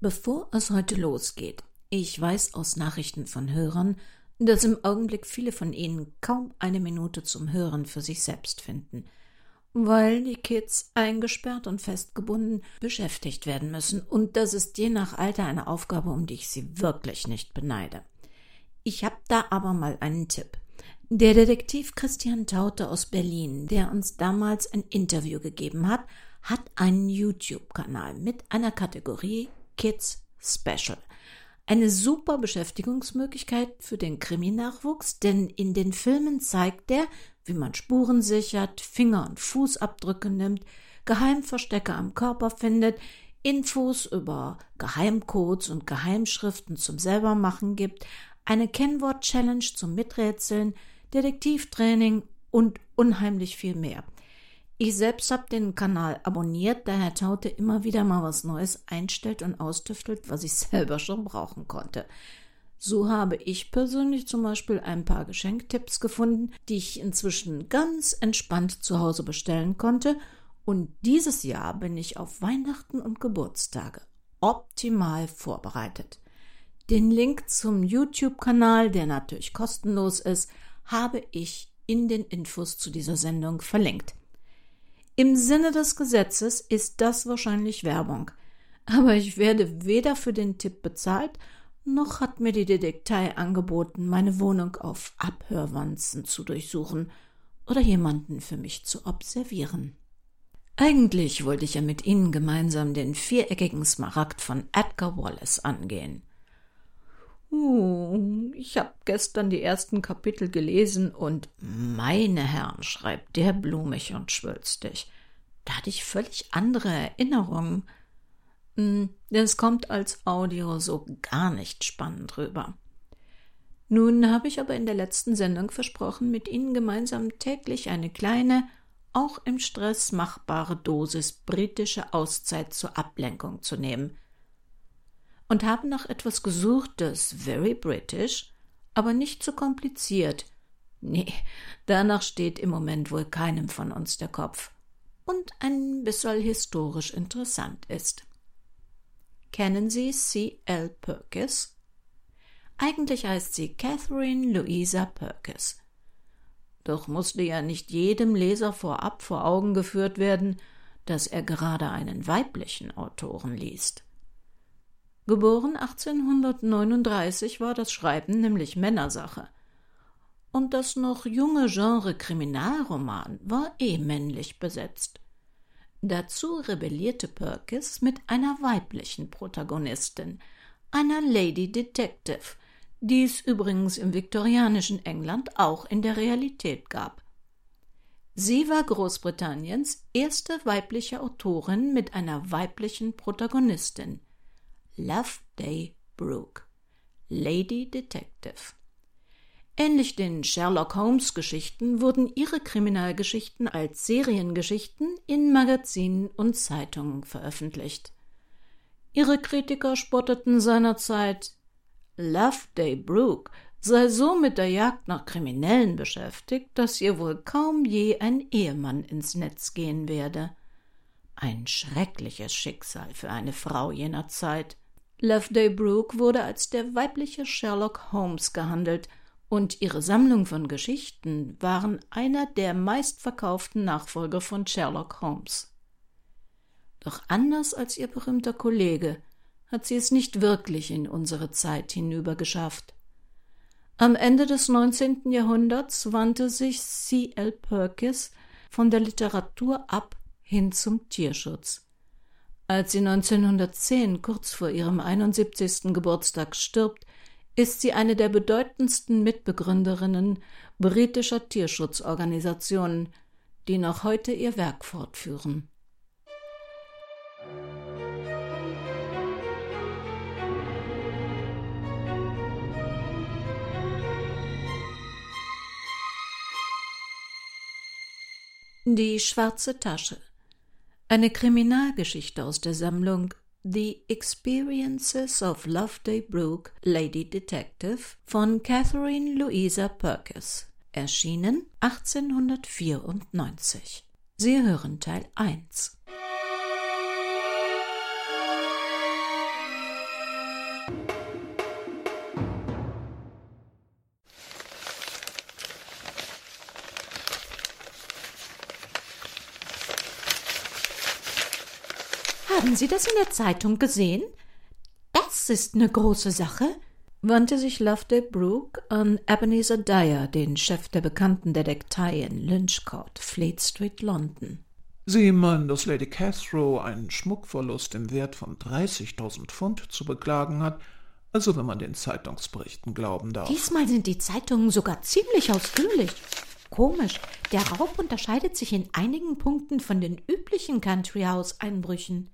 Bevor es heute losgeht, ich weiß aus Nachrichten von Hörern, dass im Augenblick viele von ihnen kaum eine Minute zum Hören für sich selbst finden, weil die Kids eingesperrt und festgebunden beschäftigt werden müssen, und das ist je nach Alter eine Aufgabe, um die ich sie wirklich nicht beneide. Ich habe da aber mal einen Tipp. Der Detektiv Christian Taute aus Berlin, der uns damals ein Interview gegeben hat, hat einen YouTube-Kanal mit einer Kategorie Kids Special. Eine super Beschäftigungsmöglichkeit für den Kriminachwuchs, denn in den Filmen zeigt er, wie man Spuren sichert, Finger- und Fußabdrücke nimmt, Geheimverstecke am Körper findet, Infos über Geheimcodes und Geheimschriften zum Selbermachen gibt, eine Kennwort-Challenge zum Miträtseln, Detektivtraining und unheimlich viel mehr. Ich selbst habe den Kanal abonniert, da Herr Taute immer wieder mal was Neues einstellt und austüftelt, was ich selber schon brauchen konnte. So habe ich persönlich zum Beispiel ein paar Geschenktipps gefunden, die ich inzwischen ganz entspannt zu Hause bestellen konnte, und dieses Jahr bin ich auf Weihnachten und Geburtstage optimal vorbereitet. Den Link zum YouTube-Kanal, der natürlich kostenlos ist, habe ich in den Infos zu dieser Sendung verlinkt. Im Sinne des Gesetzes ist das wahrscheinlich Werbung, aber ich werde weder für den Tipp bezahlt, noch hat mir die Detektei angeboten, meine Wohnung auf Abhörwanzen zu durchsuchen oder jemanden für mich zu observieren. Eigentlich wollte ich ja mit Ihnen gemeinsam den viereckigen Smaragd von Edgar Wallace angehen. Ich habe gestern die ersten Kapitel gelesen und meine Herren, schreibt der blumig und schwülstig. Da hatte ich völlig andere Erinnerungen. Denn es kommt als Audio so gar nicht spannend rüber. Nun habe ich aber in der letzten Sendung versprochen, mit Ihnen gemeinsam täglich eine kleine, auch im Stress machbare Dosis britische Auszeit zur Ablenkung zu nehmen. Und habe nach etwas gesucht, das very British, aber nicht zu kompliziert. Nee, danach steht im Moment wohl keinem von uns der Kopf. Und ein bisschen historisch interessant ist. Kennen Sie C.L. Purkis? Eigentlich heißt sie Catherine Louisa Purkis. Doch musste ja nicht jedem Leser vorab vor Augen geführt werden, dass er gerade einen weiblichen Autoren liest. Geboren 1839 war das Schreiben nämlich Männersache. Und das noch junge Genre Kriminalroman war männlich besetzt. Dazu rebellierte Purkis mit einer weiblichen Protagonistin, einer Lady Detective, die es übrigens im viktorianischen England auch in der Realität gab. Sie war Großbritanniens erste weibliche Autorin mit einer weiblichen Protagonistin. Loveday Brooke, Lady Detective. Ähnlich den Sherlock-Holmes-Geschichten wurden ihre Kriminalgeschichten als Seriengeschichten in Magazinen und Zeitungen veröffentlicht. Ihre Kritiker spotteten seinerzeit, Loveday Brooke sei so mit der Jagd nach Kriminellen beschäftigt, dass ihr wohl kaum je ein Ehemann ins Netz gehen werde. Ein schreckliches Schicksal für eine Frau jener Zeit. Loveday Brooke wurde als der weibliche Sherlock Holmes gehandelt, und ihre Sammlung von Geschichten waren einer der meistverkauften Nachfolger von Sherlock Holmes. Doch anders als ihr berühmter Kollege hat sie es nicht wirklich in unsere Zeit hinüber geschafft. Am Ende des 19. Jahrhunderts wandte sich C.L. Purkis von der Literatur ab hin zum Tierschutz. Als sie 1910, kurz vor ihrem 71. Geburtstag, stirbt, ist sie eine der bedeutendsten Mitbegründerinnen britischer Tierschutzorganisationen, die noch heute ihr Werk fortführen. Die schwarze Tasche. Eine Kriminalgeschichte aus der Sammlung The Experiences of Loveday Brooke, Lady Detective von Catherine Louisa Purkis, erschienen 1894. Sie hören Teil 1. Haben Sie das in der Zeitung gesehen? Das ist eine große Sache, wandte sich Loveday Brooke an Ebenezer Dyer, den Chef der bekannten Detektei in Lynch Court, Fleet Street, London. Sie meinen, dass Lady Cathro einen Schmuckverlust im Wert von 30.000 Pfund zu beklagen hat, also wenn man den Zeitungsberichten glauben darf. Diesmal sind die Zeitungen sogar ziemlich ausführlich. Komisch, der Raub unterscheidet sich in einigen Punkten von den üblichen Country-House-Einbrüchen.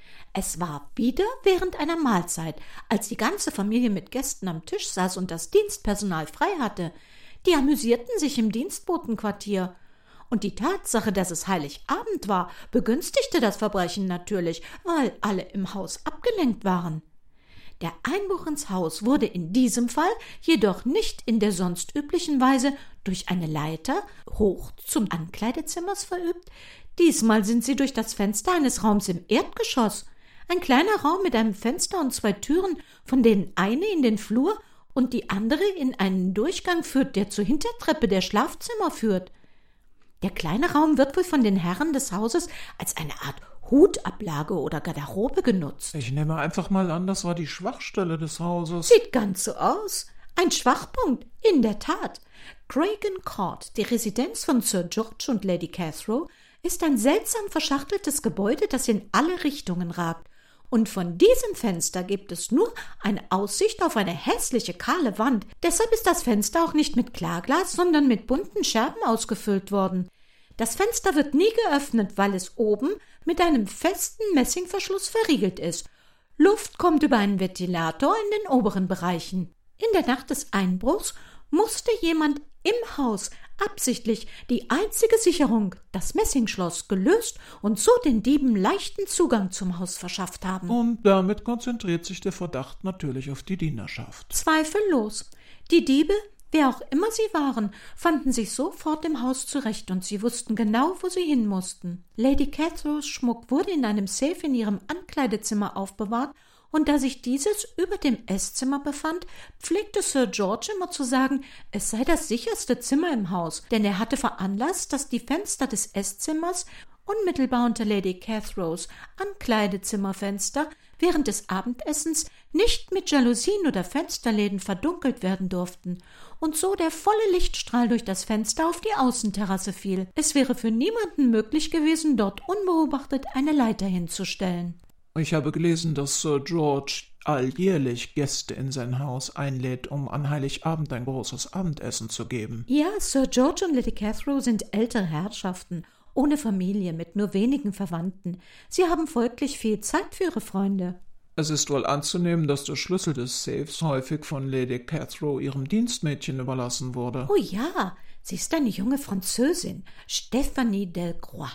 Es war wieder während einer Mahlzeit, als die ganze Familie mit Gästen am Tisch saß und das Dienstpersonal frei hatte. Die amüsierten sich im Dienstbotenquartier. Und die Tatsache, dass es Heiligabend war, begünstigte das Verbrechen natürlich, weil alle im Haus abgelenkt waren. Der Einbruch ins Haus wurde in diesem Fall jedoch nicht in der sonst üblichen Weise durch eine Leiter hoch zum Ankleidezimmers verübt. Diesmal sind sie durch das Fenster eines Raums im Erdgeschoss. Ein kleiner Raum mit einem Fenster und 2 Türen, von denen eine in den Flur und die andere in einen Durchgang führt, der zur Hintertreppe der Schlafzimmer führt. Der kleine Raum wird wohl von den Herren des Hauses als eine Art Hutablage oder Garderobe genutzt. Ich nehme einfach mal an, das war die Schwachstelle des Hauses. Sieht ganz so aus. Ein Schwachpunkt, in der Tat. Cragen Court, die Residenz von Sir George und Lady Cathro, ist ein seltsam verschachteltes Gebäude, das in alle Richtungen ragt. Und von diesem Fenster gibt es nur eine Aussicht auf eine hässliche, kahle Wand. Deshalb ist das Fenster auch nicht mit Klarglas, sondern mit bunten Scherben ausgefüllt worden. Das Fenster wird nie geöffnet, weil es oben mit einem festen Messingverschluss verriegelt ist. Luft kommt über einen Ventilator in den oberen Bereichen. In der Nacht des Einbruchs musste jemand im Haus absichtlich die einzige Sicherung, das Messingschloss, gelöst und so den Dieben leichten Zugang zum Haus verschafft haben. Und damit konzentriert sich der Verdacht natürlich auf die Dienerschaft. Zweifellos. Die Diebe, wer auch immer sie waren, fanden sich sofort im Haus zurecht und sie wussten genau, wo sie hin mussten. Lady Cathros Schmuck wurde in einem Safe in ihrem Ankleidezimmer aufbewahrt, und da sich dieses über dem Esszimmer befand, pflegte Sir George immer zu sagen, es sei das sicherste Zimmer im Haus, denn er hatte veranlasst, dass die Fenster des Esszimmer unmittelbar unter Lady Cathros Ankleidezimmerfenster während des Abendessens nicht mit Jalousien oder Fensterläden verdunkelt werden durften und so der volle Lichtstrahl durch das Fenster auf die Außenterrasse fiel. Es wäre für niemanden möglich gewesen, dort unbeobachtet eine Leiter hinzustellen. Ich habe gelesen, dass Sir George alljährlich Gäste in sein Haus einlädt, um an Heiligabend ein großes Abendessen zu geben. Ja, Sir George und Lady Cathro sind ältere Herrschaften, ohne Familie, mit nur wenigen Verwandten. Sie haben folglich viel Zeit für ihre Freunde. Es ist wohl anzunehmen, dass der Schlüssel des Safes häufig von Lady Cathro ihrem Dienstmädchen überlassen wurde. Oh ja, sie ist eine junge Französin, Stephanie Delcroix.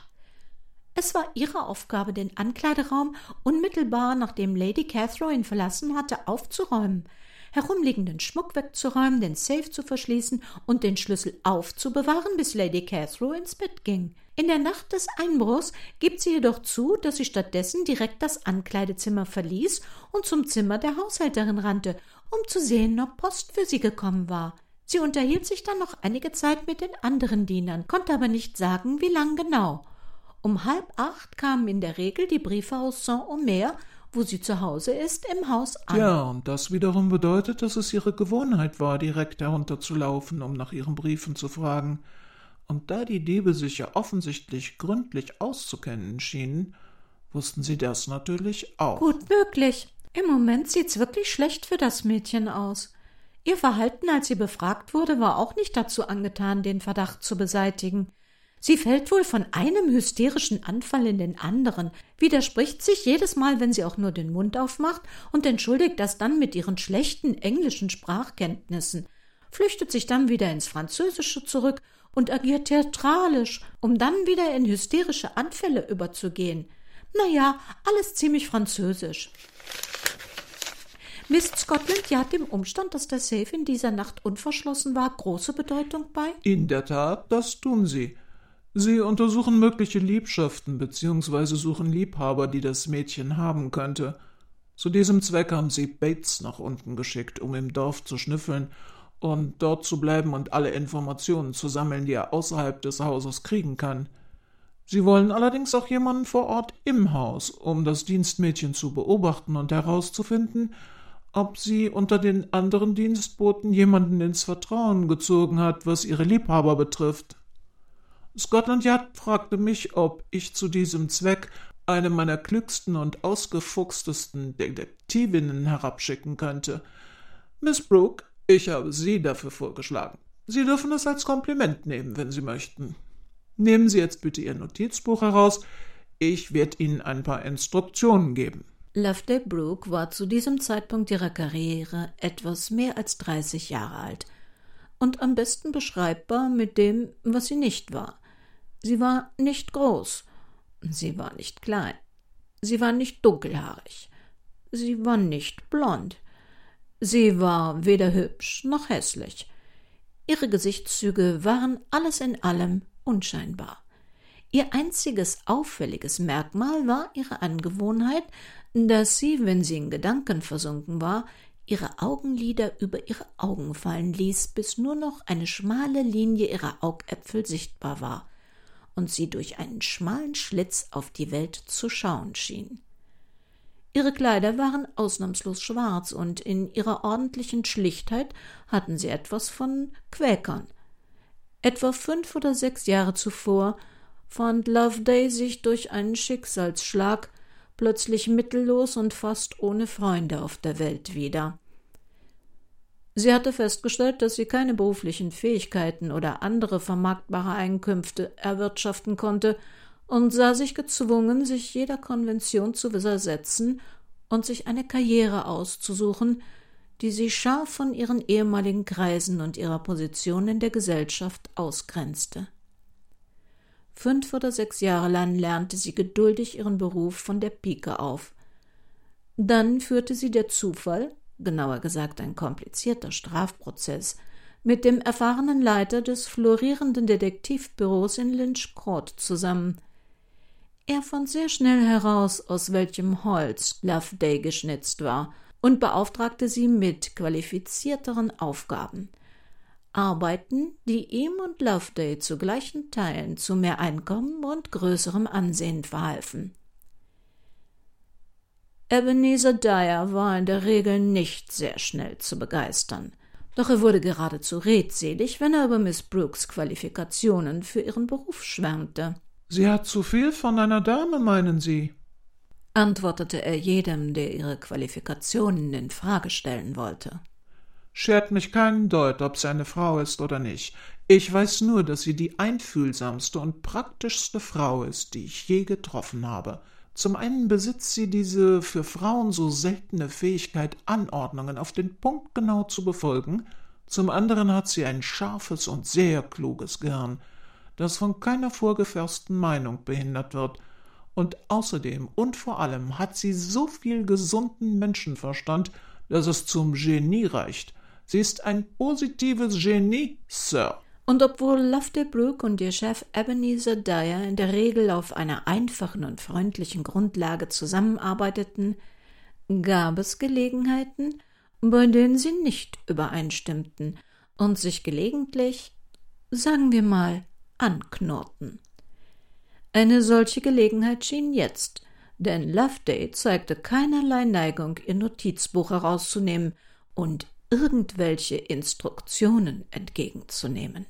Es war ihre Aufgabe, den Ankleideraum unmittelbar, nachdem Lady Cathro ihn verlassen hatte, aufzuräumen, herumliegenden Schmuck wegzuräumen, den Safe zu verschließen und den Schlüssel aufzubewahren, bis Lady Cathro ins Bett ging. In der Nacht des Einbruchs gibt sie jedoch zu, dass sie stattdessen direkt das Ankleidezimmer verließ und zum Zimmer der Haushälterin rannte, um zu sehen, ob Post für sie gekommen war. Sie unterhielt sich dann noch einige Zeit mit den anderen Dienern, konnte aber nicht sagen, wie lang genau. Um 7:30 kamen in der Regel die Briefe aus Saint-Omer, wo sie zu Hause ist, im Haus an. Ja, und das wiederum bedeutet, dass es ihre Gewohnheit war, direkt herunterzulaufen, um nach ihren Briefen zu fragen. Und da die Diebe sich ja offensichtlich gründlich auszukennen schienen, wussten sie das natürlich auch. Gut möglich. Im Moment sieht's wirklich schlecht für das Mädchen aus. Ihr Verhalten, als sie befragt wurde, war auch nicht dazu angetan, den Verdacht zu beseitigen. Sie fällt wohl von einem hysterischen Anfall in den anderen, widerspricht sich jedes Mal, wenn sie auch nur den Mund aufmacht und entschuldigt das dann mit ihren schlechten englischen Sprachkenntnissen, flüchtet sich dann wieder ins Französische zurück und agiert theatralisch, um dann wieder in hysterische Anfälle überzugehen. Naja, alles ziemlich französisch. Misst Scotland Yard dem Umstand, dass der Safe in dieser Nacht unverschlossen war, große Bedeutung bei? In der Tat, das tun sie. Sie untersuchen mögliche Liebschaften bzw. suchen Liebhaber, die das Mädchen haben könnte. Zu diesem Zweck haben sie Bates nach unten geschickt, um im Dorf zu schnüffeln und dort zu bleiben und alle Informationen zu sammeln, die er außerhalb des Hauses kriegen kann. Sie wollen allerdings auch jemanden vor Ort im Haus, um das Dienstmädchen zu beobachten und herauszufinden, ob sie unter den anderen Dienstboten jemanden ins Vertrauen gezogen hat, was ihre Liebhaber betrifft. Scotland Yard fragte mich, ob ich zu diesem Zweck eine meiner klügsten und ausgefuchstesten Detektivinnen herabschicken könnte. Miss Brooke, ich habe Sie dafür vorgeschlagen. Sie dürfen es als Kompliment nehmen, wenn Sie möchten. Nehmen Sie jetzt bitte Ihr Notizbuch heraus. Ich werde Ihnen ein paar Instruktionen geben. Loveday Brooke war zu diesem Zeitpunkt ihrer Karriere etwas mehr als 30 Jahre alt und am besten beschreibbar mit dem, was sie nicht war. Sie war nicht groß, sie war nicht klein, sie war nicht dunkelhaarig, sie war nicht blond, sie war weder hübsch noch hässlich. Ihre Gesichtszüge waren alles in allem unscheinbar. Ihr einziges auffälliges Merkmal war ihre Angewohnheit, dass sie, wenn sie in Gedanken versunken war, ihre Augenlider über ihre Augen fallen ließ, bis nur noch eine schmale Linie ihrer Augäpfel sichtbar war und sie durch einen schmalen Schlitz auf die Welt zu schauen schien. Ihre Kleider waren ausnahmslos schwarz und in ihrer ordentlichen Schlichtheit hatten sie etwas von Quäkern. Etwa 5 oder 6 Jahre zuvor fand Loveday sich durch einen Schicksalsschlag plötzlich mittellos und fast ohne Freunde auf der Welt wieder. Sie hatte festgestellt, dass sie keine beruflichen Fähigkeiten oder andere vermarktbare Einkünfte erwirtschaften konnte und sah sich gezwungen, sich jeder Konvention zu widersetzen und sich eine Karriere auszusuchen, die sie scharf von ihren ehemaligen Kreisen und ihrer Position in der Gesellschaft ausgrenzte. 5 oder 6 Jahre lang lernte sie geduldig ihren Beruf von der Pike auf. Dann führte sie der Zufall, genauer gesagt ein komplizierter Strafprozess, mit dem erfahrenen Leiter des florierenden Detektivbüros in Lynch Court zusammen. Er fand sehr schnell heraus, aus welchem Holz Loveday geschnitzt war, und beauftragte sie mit qualifizierteren Aufgaben. Arbeiten, die ihm und Loveday zu gleichen Teilen zu mehr Einkommen und größerem Ansehen verhalfen. Ebenezer Dyer war in der Regel nicht sehr schnell zu begeistern, doch er wurde geradezu redselig, wenn er über Miss Brookes Qualifikationen für ihren Beruf schwärmte. »Sie hat zu viel von einer Dame, meinen Sie?« antwortete er jedem, der ihre Qualifikationen in Frage stellen wollte. »Schert mich keinen Deut, ob sie eine Frau ist oder nicht. Ich weiß nur, dass sie die einfühlsamste und praktischste Frau ist, die ich je getroffen habe. Zum einen besitzt sie diese für Frauen so seltene Fähigkeit, Anordnungen auf den Punkt genau zu befolgen, zum anderen hat sie ein scharfes und sehr kluges Gehirn, das von keiner vorgefassten Meinung behindert wird, und außerdem und vor allem hat sie so viel gesunden Menschenverstand, dass es zum Genie reicht. Sie ist ein positives Genie, Sir.« Und obwohl Loveday Brooke und ihr Chef Ebenezer Dyer in der Regel auf einer einfachen und freundlichen Grundlage zusammenarbeiteten, gab es Gelegenheiten, bei denen sie nicht übereinstimmten und sich gelegentlich, sagen wir mal, anknurrten. Eine solche Gelegenheit schien jetzt, denn Loveday zeigte keinerlei Neigung, ihr Notizbuch herauszunehmen und irgendwelche Instruktionen entgegenzunehmen.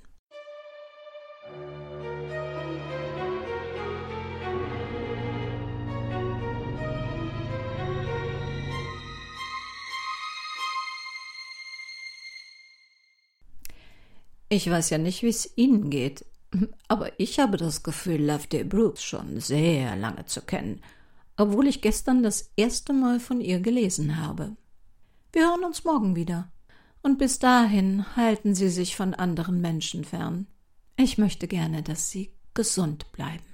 Ich weiß ja nicht, wie es Ihnen geht, aber ich habe das Gefühl, Loveday Brooke schon sehr lange zu kennen, obwohl ich gestern das erste Mal von ihr gelesen habe. Wir hören uns morgen wieder. Und bis dahin halten Sie sich von anderen Menschen fern. Ich möchte gerne, dass Sie gesund bleiben.